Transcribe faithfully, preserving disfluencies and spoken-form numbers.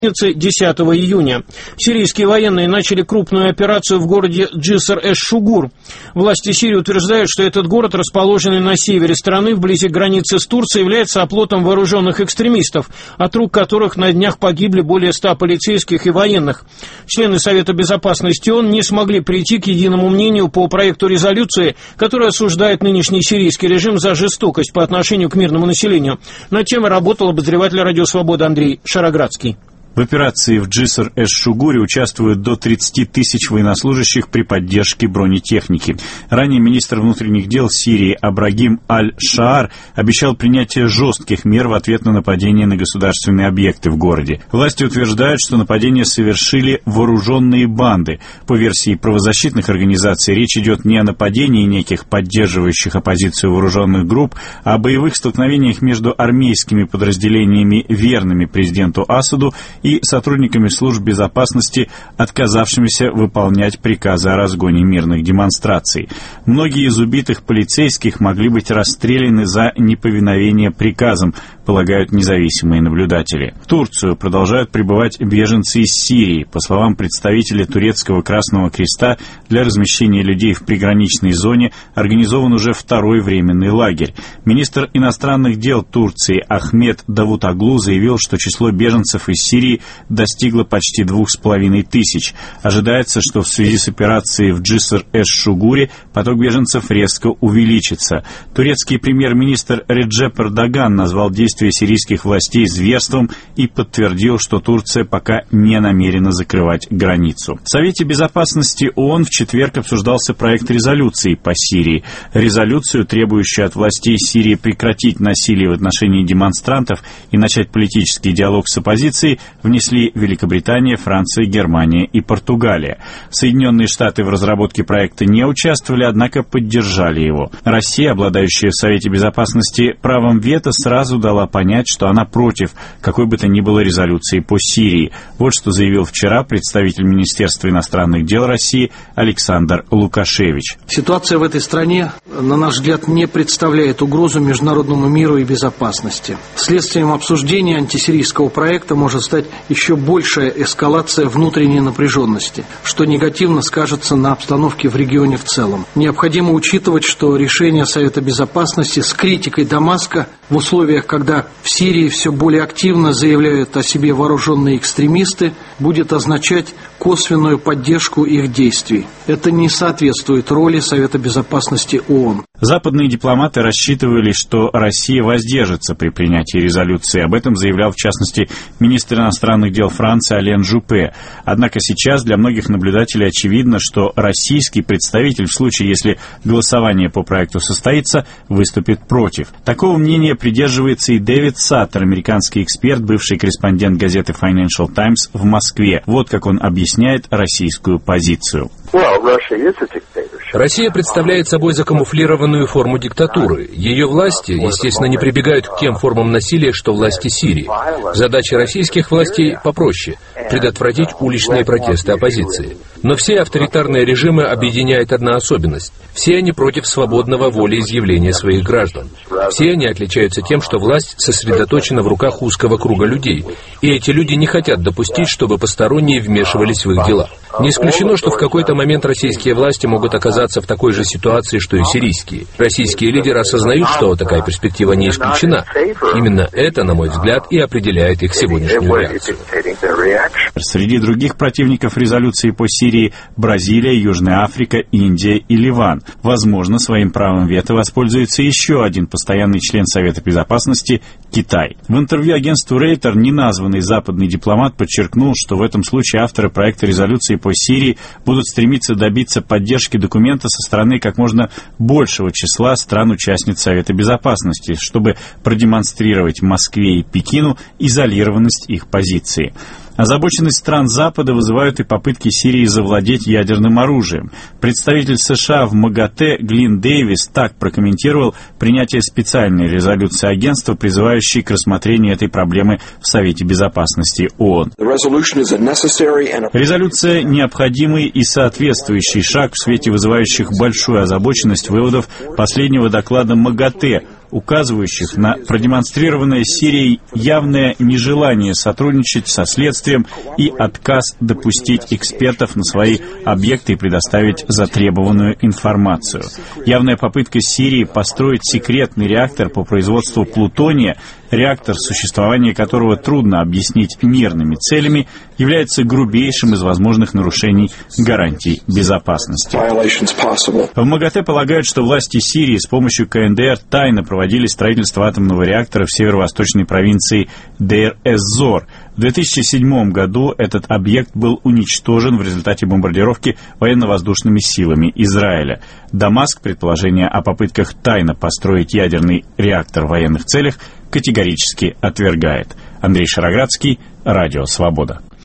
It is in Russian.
десятого июня. Сирийские военные начали крупную операцию в городе Джиср-эш-Шугур. Власти Сирии утверждают, что этот город, расположенный на севере страны, вблизи границы с Турцией, является оплотом вооруженных экстремистов, от рук которых на днях погибли более ста полицейских и военных. Члены Совета Безопасности ООН не смогли прийти к единому мнению по проекту резолюции, которая осуждает нынешний сирийский режим за жестокость по отношению к мирному населению. Над темой работал обозреватель «Радио Свобода» Андрей Шароградский. В операции в Джиср-эш-Шугуре участвуют до тридцати тысяч военнослужащих при поддержке бронетехники. Ранее министр внутренних дел Сирии Абрагим Аль-Шаар обещал принятие жестких мер в ответ на нападение на государственные объекты в городе. Власти утверждают, что нападение совершили вооруженные банды. По версии правозащитных организаций, речь идет не о нападении неких поддерживающих оппозицию вооруженных групп, а о боевых столкновениях между армейскими подразделениями, верными президенту Асаду, и сотрудниками служб безопасности, отказавшимися выполнять приказы о разгоне мирных демонстраций. Многие из убитых полицейских могли быть расстреляны за неповиновение приказам, полагают независимые наблюдатели. В Турцию продолжают прибывать беженцы из Сирии. По словам представителя турецкого Красного Креста, для размещения людей в приграничной зоне организован уже второй временный лагерь. Министр иностранных дел Турции Ахмед Давутоглу заявил, что число беженцев из Сирии достигло почти двух с половиной тысяч. Ожидается, что в связи с операцией в Джиср-эш-Шугуре поток беженцев резко увеличится. Турецкий премьер-министр Реджеп Эрдоган назвал действия сирийских властей зверством и подтвердил, что Турция пока не намерена закрывать границу. В Совете Безопасности ООН в четверг обсуждался проект резолюции по Сирии. Резолюцию, требующую от властей Сирии прекратить насилие в отношении демонстрантов и начать политический диалог с оппозицией, внесли Великобритания, Франция, Германия и Португалия. Соединенные Штаты в разработке проекта не участвовали, однако поддержали его. Россия, обладающая в Совете Безопасности правом вето, сразу дала понять, что она против какой бы то ни было резолюции по Сирии. Вот что заявил вчера представитель Министерства иностранных дел России Александр Лукашевич. Ситуация в этой стране, на наш взгляд, не представляет угрозу международному миру и безопасности. Следствием обсуждения антисирийского проекта может стать еще большая эскалация внутренней напряженности, что негативно скажется на обстановке в регионе в целом. Необходимо учитывать, что решение Совета Безопасности с критикой Дамаска в условиях, когда в Сирии все более активно заявляют о себе вооруженные экстремисты, будет означать косвенную поддержку их действий. Это не соответствует роли Совета Безопасности ООН. Западные дипломаты рассчитывали, что Россия воздержится при принятии резолюции. Об этом заявлял, в частности, министр иностранных дел Франции Ален Жупе. Однако сейчас для многих наблюдателей очевидно, что российский представитель, в случае, если голосование по проекту состоится, выступит против. Такого мнения придерживается и Дэвид Саттер, американский эксперт, бывший корреспондент газеты Financial Times в Москве. Вот как он объясняет российскую позицию. Россия представляет собой закамуфлированную форму диктатуры. Ее власти, естественно, не прибегают к тем формам насилия, что власти Сирии. Задача российских властей попроще – предотвратить уличные протесты оппозиции. Но все авторитарные режимы объединяет одна особенность. Все они против свободного волеизъявления своих граждан. Все они отличаются тем, что власть сосредоточена в руках узкого круга людей. И эти люди не хотят допустить, чтобы посторонние вмешивались в их дела. Не исключено, что в какой-то момент российские власти могут оказаться в такой же ситуации, что и сирийские. Российские лидеры осознают, что такая перспектива не исключена. Именно это, на мой взгляд, и определяет их сегодняшнюю реакцию. Среди других противников резолюции по Сирии – Бразилия, Южная Африка, Индия и Ливан. Возможно, своим правом вето воспользуется еще один постоянный член Совета Безопасности – Китай. В интервью агентству Рейтер неназванный западный дипломат подчеркнул, что в этом случае авторы проекта резолюции по Сирии будут стремиться добиться поддержки документа со стороны как можно большего числа стран-участниц Совета Безопасности, чтобы продемонстрировать Москве и Пекину изолированность их позиции. Озабоченность стран Запада вызывают и попытки Сирии завладеть ядерным оружием. Представитель США в МАГАТЭ Глин Дэвис так прокомментировал принятие специальной резолюции агентства, призывающей к рассмотрению этой проблемы в Совете Безопасности ООН. Резолюция – необходимый и соответствующий шаг в свете вызывающих большую озабоченность выводов последнего доклада МАГАТЭ указывающих на продемонстрированное Сирией явное нежелание сотрудничать со следствием и отказ допустить экспертов на свои объекты и предоставить затребованную информацию. Явная попытка Сирии построить секретный реактор по производству плутония, реактор, существование которого трудно объяснить мирными целями, является грубейшим из возможных нарушений гарантий безопасности. В МАГАТЭ полагают, что власти Сирии с помощью КНДР тайно проводили строительство атомного реактора в северо-восточной провинции Дейр-эз-Зор. В две тысячи седьмом году этот объект был уничтожен в результате бомбардировки военно-воздушными силами Израиля. Дамаск предположение о попытках тайно построить ядерный реактор в военных целях категорически отвергает. Андрей Шароградский, Радио Свобода.